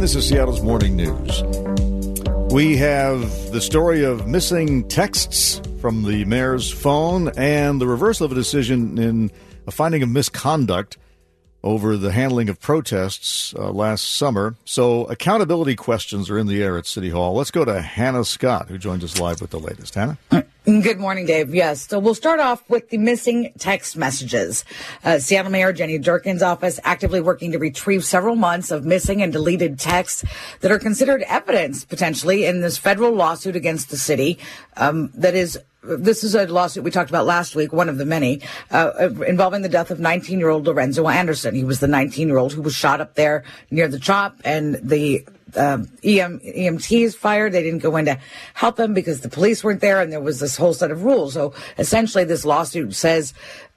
And this is Seattle's Morning News. We have the story of missing texts from the mayor's phone and the reversal of a decision in a finding of misconduct over the handling of protests last summer. So accountability questions are in the air at City Hall. Let's go to Hannah Scott, who joins us live with the latest. Hannah? Good morning, Dave. Yes, so we'll start off with the missing text messages. Seattle Mayor Jenny Durkan's office actively working to retrieve several months of missing and deleted texts that are considered evidence, potentially, in this federal lawsuit against the city. This is a lawsuit we talked about last week, one of the many, involving the death of 19-year-old Lorenzo Anderson. He was the 19-year-old who was shot up there near the CHOP, and the EMTs fired. They didn't go in to help him because the police weren't there, and there was this whole set of rules. So essentially, this lawsuit says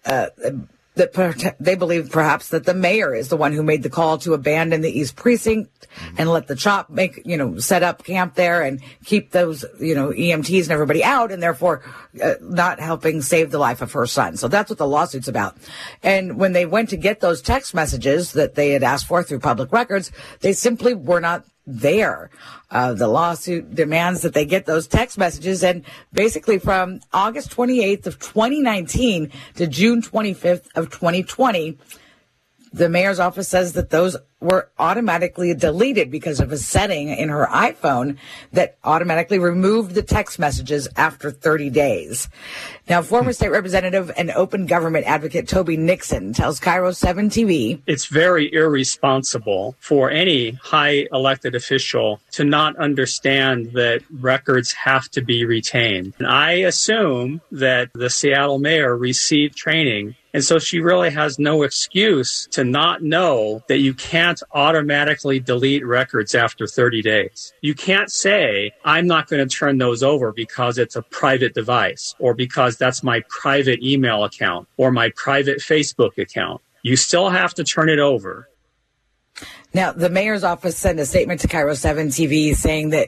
that they believe perhaps that the mayor is the one who made the call to abandon the East Precinct and let the CHOP set up camp there and keep those, EMTs and everybody out, and therefore not helping save the life of her son. So that's what the lawsuit's about. And when they went to get those text messages that they had asked for through public records, they simply were not there. The lawsuit demands that they get those text messages, and basically from August 28th of 2019 to June 25th of 2020, the mayor's office says that those were automatically deleted because of a setting in her iPhone that automatically removed the text messages after 30 days. Now, former state representative and open government advocate Toby Nixon tells KIRO 7 TV, it's very irresponsible for any high elected official to not understand that records have to be retained. And I assume that the Seattle mayor received training, and so she really has no excuse to not know that you can't automatically delete records after 30 days. You can't say, I'm not going to turn those over because it's a private device, or because that's my private email account or my private Facebook account. You still have to turn it over. Now, the mayor's office sent a statement to KIRO 7 TV saying that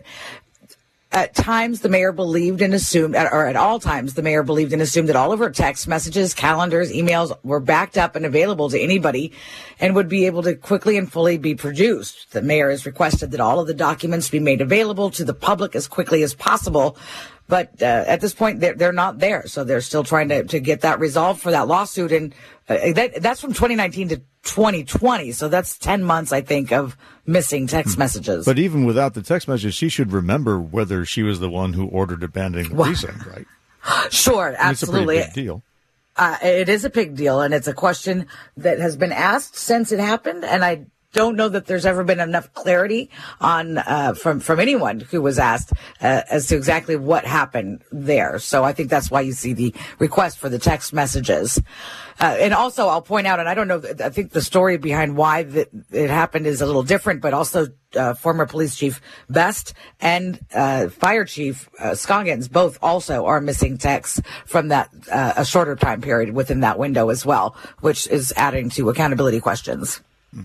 at times, the mayor believed and assumed, or at all times, the mayor believed and assumed that all of her text messages, calendars, emails were backed up and available to anybody and would be able to quickly and fully be produced. The mayor has requested that all of the documents be made available to the public as quickly as possible. But at this point, they're not there. So they're still trying to get that resolved for that lawsuit. And that's from 2019 to 2020. So that's 10 months, I think, of missing text messages. But even without the text messages, she should remember whether she was the one who ordered abandoning the precinct, right? Sure, absolutely. It's a pretty big deal. It is a big deal, and it's a question that has been asked since it happened, and I don't know that there's ever been enough clarity on from anyone who was asked as to exactly what happened there. So I think that's why you see the request for the text messages. And also, I'll point out, and I don't know, I think the story behind why it happened is a little different, but also former police chief Best and fire chief Scoggins both also are missing texts from that a shorter time period within that window as well, which is adding to accountability questions.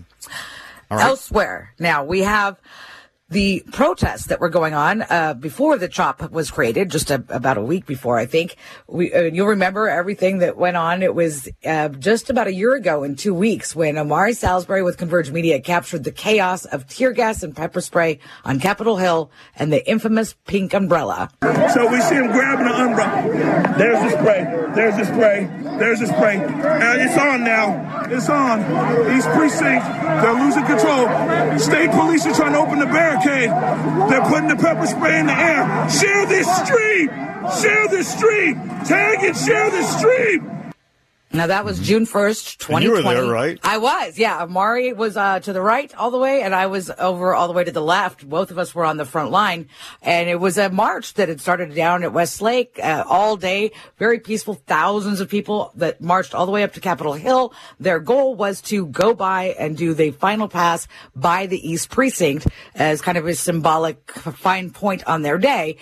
All right. Elsewhere, now we have the protests that were going on before the CHOP was created, just about a week before, I think. You'll remember everything that went on. It was just about a year ago in 2 weeks when Omari Salisbury with Converge Media captured the chaos of tear gas and pepper spray on Capitol Hill and the infamous pink umbrella. So we see him grabbing the umbrella. There's the spray. There's the spray. There's the spray. It's on now. It's on. East Precinct, they're losing control. State police are trying to open the barricade. They're putting the pepper spray in the air. Share this stream. Share this stream. Tag and share this stream. Now, that was June 1st, 2020. And you were there, right? I was, yeah. Amari was to the right all the way, and I was over all the way to the left. Both of us were on the front line. And it was a march that had started down at Westlake all day. Very peaceful. Thousands of people that marched all the way up to Capitol Hill. Their goal was to go by and do the final pass by the East Precinct as kind of a symbolic fine point on their day.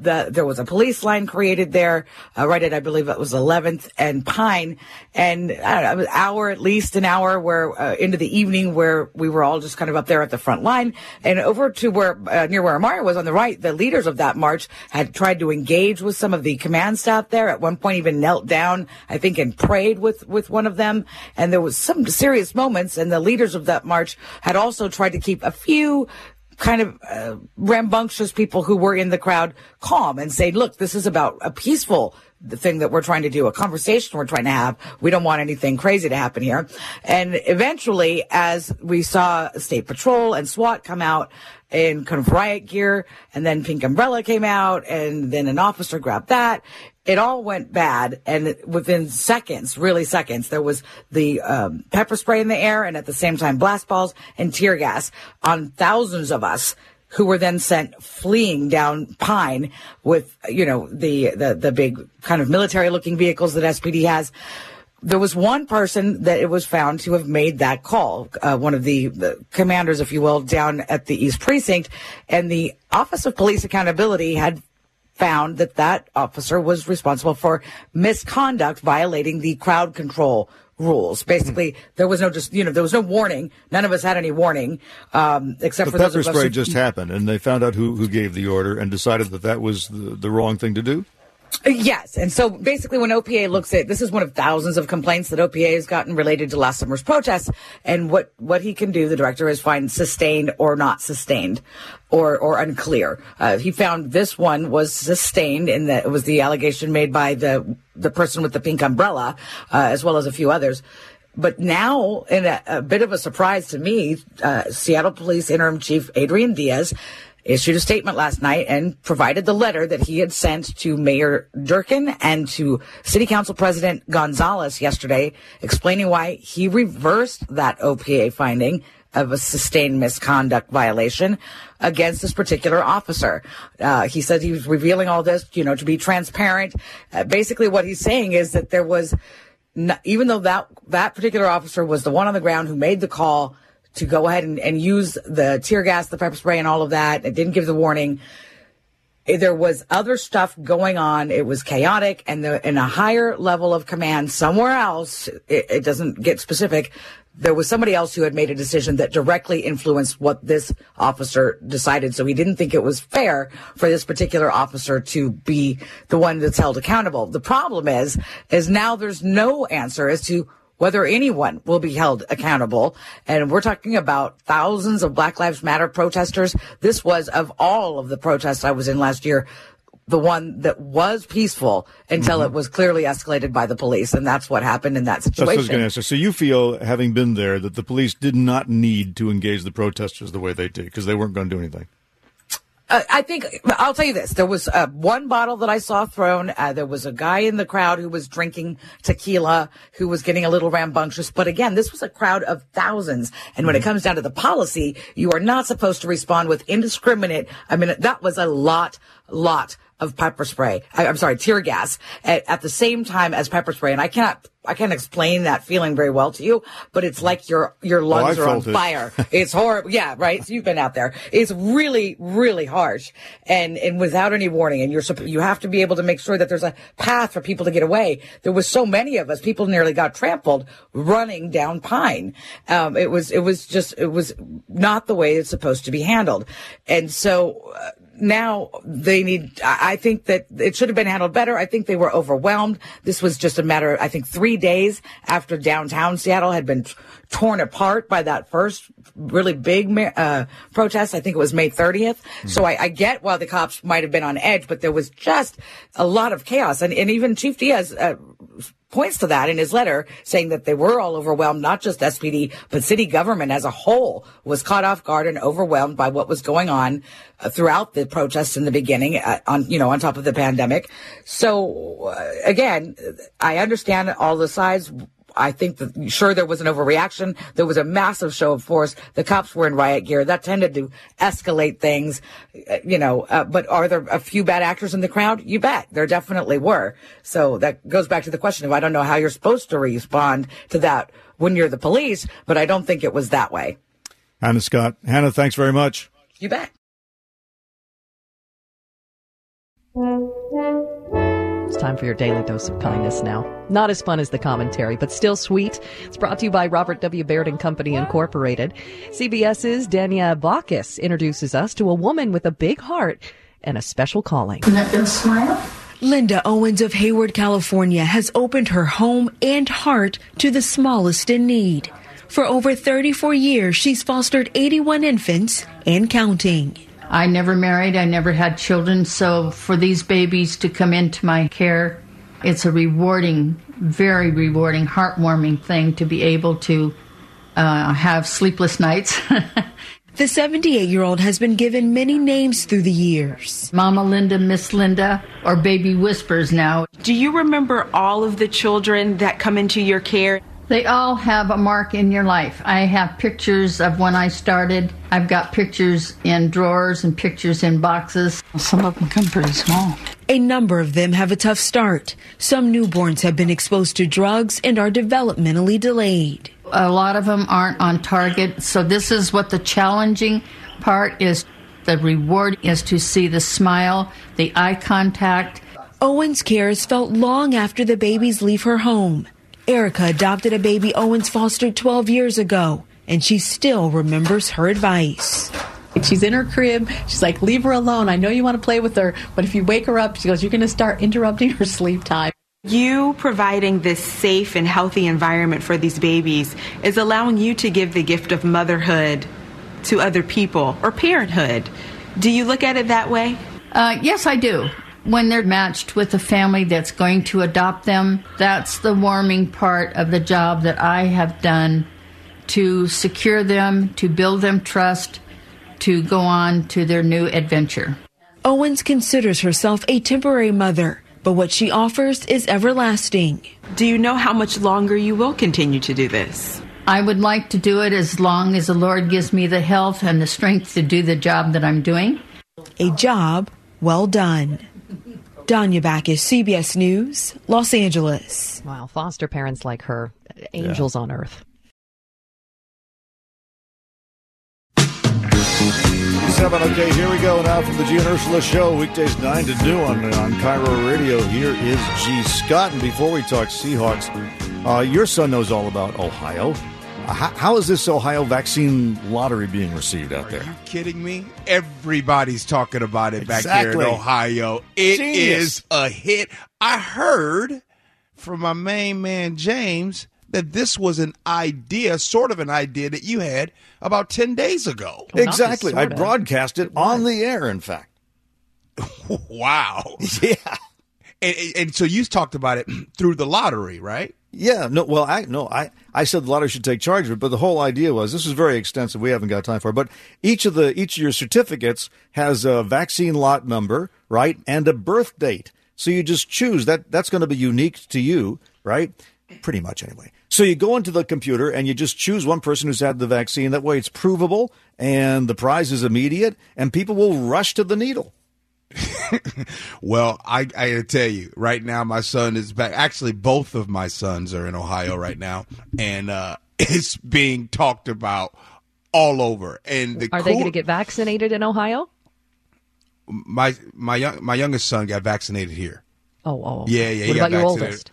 There was a police line created there, right at, I believe it was 11th and Pine. And I don't know, at least an hour where, into the evening where we were all just kind of up there at the front line. And over to where, near where Mario was on the right, the leaders of that march had tried to engage with some of the command staff there. At one point even knelt down, I think, and prayed with one of them. And there was some serious moments, and the leaders of that march had also tried to keep a few kind of rambunctious people who were in the crowd calm and say, look, this is about a peaceful thing that we're trying to do, a conversation we're trying to have. We don't want anything crazy to happen here. And eventually, as we saw State Patrol and SWAT come out in kind of riot gear, and then Pink Umbrella came out, and then an officer grabbed that, it all went bad. And within seconds, really seconds, there was the pepper spray in the air, and at the same time blast balls and tear gas on thousands of us, who were then sent fleeing down Pine with, the big kind of military looking vehicles that SPD has. There was one person that it was found to have made that call, one of the commanders, if you will, down at the East Precinct, and the Office of Police Accountability had found that officer was responsible for misconduct, violating the crowd control rules. Basically, there was there was no warning. None of us had any warning, except for those of us. The pepper spray just happened, and they found out who gave the order and decided that was the wrong thing to do? Yes. And so basically when OPA looks at, this is one of thousands of complaints that OPA has gotten related to last summer's protests. And what he can do, the director, is find sustained or not sustained or unclear. He found this one was sustained in that it was the allegation made by the person with the pink umbrella, as well as a few others. But now, in a bit of a surprise to me, Seattle Police Interim Chief Adrian Diaz issued a statement last night and provided the letter that he had sent to Mayor Durkin and to City Council President Gonzalez yesterday, explaining why he reversed that OPA finding of a sustained misconduct violation against this particular officer. He said he was revealing all this, to be transparent. Basically what he's saying is that there was, even though that particular officer was the one on the ground who made the call to go ahead and use the tear gas, the pepper spray, and all of that, it didn't give the warning, there was other stuff going on. It was chaotic, and in a higher level of command somewhere else, it doesn't get specific, there was somebody else who had made a decision that directly influenced what this officer decided. So he didn't think it was fair for this particular officer to be the one that's held accountable. The problem is now there's no answer as to whether anyone will be held accountable. And we're talking about thousands of Black Lives Matter protesters. This was, of all of the protests I was in last year, the one that was peaceful until it was clearly escalated by the police. And that's what happened in that situation. That's what I was going to ask. So you feel, having been there, that the police did not need to engage the protesters the way they did because they weren't going to do anything? I think, I'll tell you this, there was one bottle that I saw thrown. There was a guy in the crowd who was drinking tequila, who was getting a little rambunctious. But again, this was a crowd of thousands. And when it comes down to the policy, you are not supposed to respond with indiscriminate. I mean, that was a lot of pepper spray. Tear gas at the same time as pepper spray. And I can't explain that feeling very well to you, but it's like your lungs are on fire. It's horrible. Yeah, right. So you've been out there. It's really, really harsh and without any warning. And you have to be able to make sure that there's a path for people to get away. There was so many of us. People nearly got trampled running down Pine. It was not the way it's supposed to be handled. And so, now I think that it should have been handled better. I think they were overwhelmed. This was just a matter of, I think, 3 days after Seattle had been torn apart by that first really big protest. I think it was May 30th. So I get why the cops might have been on edge, but there was just a lot of chaos. And even Chief Diaz points to that in his letter, saying that they were all overwhelmed, not just SPD, but city government as a whole was caught off guard and overwhelmed by what was going on throughout the protests in the beginning, on top of the pandemic. So again, I understand all the sides. I think that, sure, there was an overreaction. There was a massive show of force. The cops were in riot gear. That tended to escalate things, but are there a few bad actors in the crowd? You bet. There definitely were. So that goes back to the question of, I don't know how you're supposed to respond to that when you're the police, but I don't think it was that way. Hannah Scott. Hannah, thanks very much. You bet. It's time for your daily dose of kindness now. Not as fun as the commentary, but still sweet. It's brought to you by Robert W. Baird & Company, Incorporated. CBS's Dania Bacchus introduces us to a woman with a big heart and a special calling. Smile. Linda Owens of Hayward, California has opened her home and heart to the smallest in need. For over 34 years, she's fostered 81 infants and counting. I never married. I never had children. So for these babies to come into my care, it's a rewarding, very rewarding, heartwarming thing to be able to have sleepless nights. The 78-year-old has been given many names through the years. Mama Linda, Miss Linda, or Baby Whispers now. Do you remember all of the children that come into your care? They all have a mark in your life. I have pictures of when I started. I've got pictures in drawers and pictures in boxes. Some of them come pretty small. A number of them have a tough start. Some newborns have been exposed to drugs and are developmentally delayed. A lot of them aren't on target. So this is what the challenging part is. The reward is to see the smile, the eye contact. Owens cares felt long after the babies leave her home. Erica adopted a baby Owens fostered 12 years ago, and she still remembers her advice. She's in her crib. She's like, leave her alone. I know you want to play with her, but if you wake her up, she goes, you're going to start interrupting her sleep time. You providing this safe and healthy environment for these babies is allowing you to give the gift of motherhood to other people, or parenthood. Do you look at it that way? Yes, I do. When they're matched with a family that's going to adopt them, that's the warming part of the job that I have done to secure them, to build them trust, to go on to their new adventure. Owens considers herself a temporary mother, but what she offers is everlasting. Do you know how much longer you will continue to do this? I would like to do it as long as the Lord gives me the health and the strength to do the job that I'm doing. A job well done. Dania Bacchus, CBS News, Los Angeles. Wow, foster parents like her, angels on earth. 7, okay, here we go now from the G and Ursula Show, weekdays 9 to noon on Cairo Radio. Here is G. Scott, and before we talk Seahawks, your son knows all about Ohio. How is this Ohio vaccine lottery being received out there? Are you kidding me? Everybody's talking about it back here in Ohio. It is a hit. I heard from my main man, James, that this was an idea, sort of an idea that you had about 10 days ago. Well, exactly. I broadcast it on the air, in fact. Wow. Yeah. And so you talked about it through the lottery, right? Yeah, no. Well, I said the lottery should take charge of it, but the whole idea was this is very extensive. We haven't got time for it, but each of your certificates has a vaccine lot number, right, and a birth date. So you just choose that's going to be unique to you, right? Pretty much, anyway. So you go into the computer and you just choose one person who's had the vaccine. That way, it's provable, and the prize is immediate, and people will rush to the needle. Well, I gotta tell you, right now my son is back. Actually, both of my sons are in Ohio right now, and it's being talked about all over. And are they going to get vaccinated in Ohio? My youngest son got vaccinated here. Oh, yeah. What about your oldest?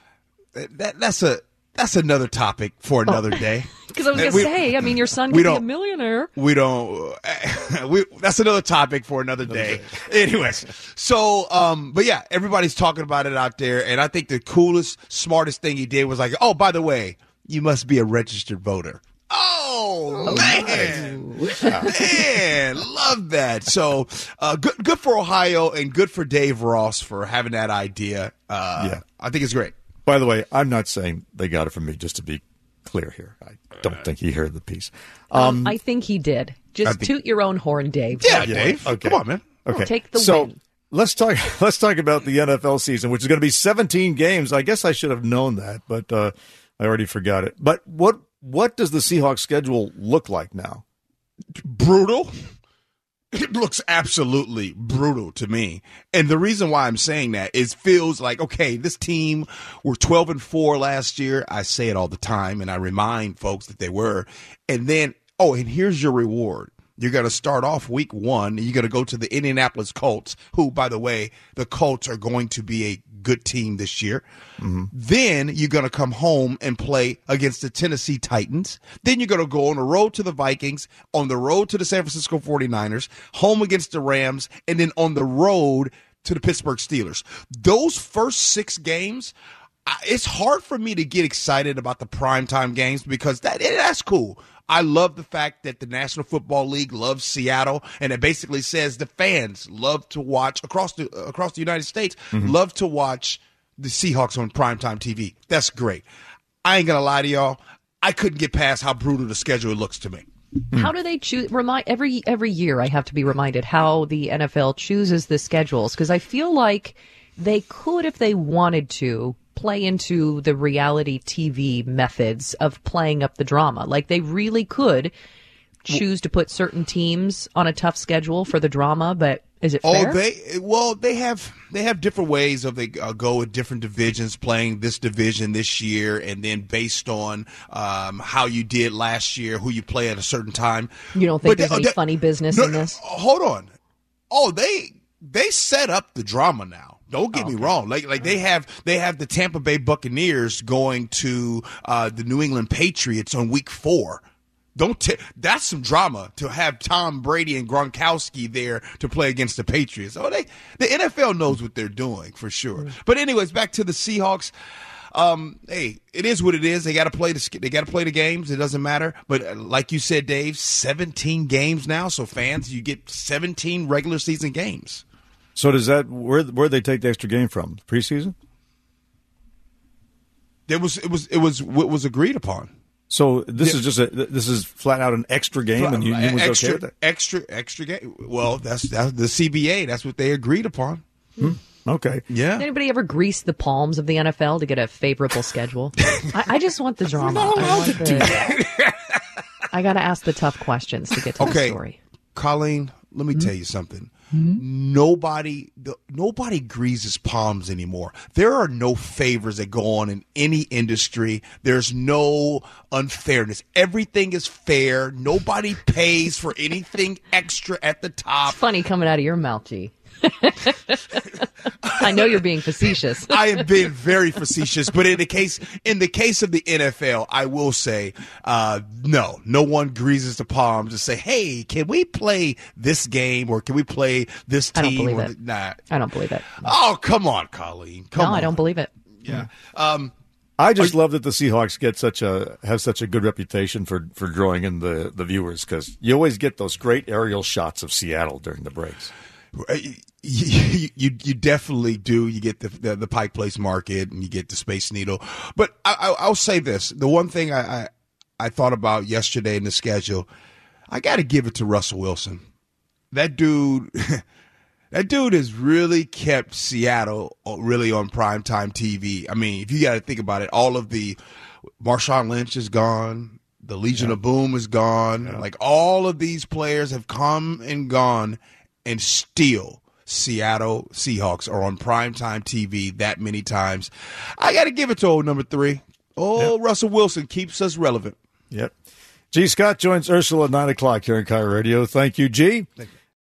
That's another topic for another day. Because I was going to say, I mean, your son could be a millionaire. We don't. That's another topic for another day. Anyways, so, but yeah, everybody's talking about it out there. And I think the coolest, smartest thing he did was like, oh, by the way, you must be a registered voter. Oh, man. Nice. Man, love that. So good for Ohio and good for Dave Ross for having that idea. I think it's great. By the way, I'm not saying they got it from me, just to be clear here. I don't think he heard the piece. I think he did. Just toot your own horn, Dave. Yeah, Dave. Okay. Come on, man. Okay. Take the win. Let's talk about the NFL season, which is going to be 17 games. I guess I should have known that, but I already forgot it. But what does the Seahawks schedule look like now? Brutal. It looks absolutely brutal to me. And the reason why I'm saying that is feels like, okay, this team were 12-4 last year. I say it all the time, and I remind folks that they were. And then, and here's your reward. You're going to start off week 1. You're going to go to the Indianapolis Colts, who, by the way, the Colts are going to be a good team this year. Mm-hmm. Then you're going to come home and play against the Tennessee Titans. Then you're going to go on the road to the Vikings, on the road to the San Francisco 49ers, home against the Rams, and then on the road to the Pittsburgh Steelers. Those first 6 games, it's hard for me to get excited about the primetime games because that's cool. I love the fact that the National Football League loves Seattle, and it basically says the fans love to watch across the United States, love to watch the Seahawks on primetime TV. That's great. I ain't gonna lie to y'all. I couldn't get past how brutal the schedule looks to me. How do they choose? Every year I have to be reminded how the NFL chooses the schedules, because I feel like they could, if they wanted to, play into the reality TV methods of playing up the drama. Like they really could choose to put certain teams on a tough schedule for the drama, but is it fair? They have different ways of they go with different divisions, playing this division this year, and then based on how you did last year, who you play at a certain time. You don't think there's any funny business in this? Hold on. Oh, they set up the drama now. Don't get me wrong. Like they have the Tampa Bay Buccaneers going to the New England Patriots on week 4. That's some drama to have Tom Brady and Gronkowski there to play against the Patriots. Oh, the NFL knows what they're doing for sure. But anyways, back to the Seahawks. Hey, it is what it is. They got to play the games. It doesn't matter. But like you said, Dave, 17 games now. So fans, you get 17 regular season games. So does that where they take the extra game from? Preseason? It was what was agreed upon. So this is flat out an extra game, and you was okay with that? Extra game. Well, that's the CBA. That's what they agreed upon. Okay. Yeah. Did anybody ever grease the palms of the NFL to get a favorable schedule? I just want the drama. I got to ask the tough questions to get to the story. Colleen, let me tell you something. Nobody greases palms anymore. There are no favors that go on in any industry. There's no unfairness. Everything is fair. Nobody pays for anything extra at the top. It's funny coming out of your mouth, G. I know you're being facetious. I am being very facetious, but in the case of the NFL, I will say, no one greases the palms to say, "Hey, can we play this game or can we play this team?" I don't believe it. Nah, I don't believe it. Oh, come on, Colleen. Come on. I don't believe it. Yeah. I just love that the Seahawks have such a good reputation for drawing in the viewers, because you always get those great aerial shots of Seattle during the breaks. You definitely do. You get the Pike Place Market and you get the Space Needle. But I'll say this: the one thing I thought about yesterday in the schedule, I got to give it to Russell Wilson. That dude has really kept Seattle really on primetime TV. I mean, if you got to think about it, all of the Marshawn Lynch is gone. The Legion of Boom is gone. Yeah. Like all of these players have come and gone. And still, Seattle Seahawks are on primetime TV that many times. I got to give it to old number 3. Russell Wilson keeps us relevant. Yep. G. Scott joins Ursula at 9 o'clock here on KIRO Radio. Thank you, G. Thank you.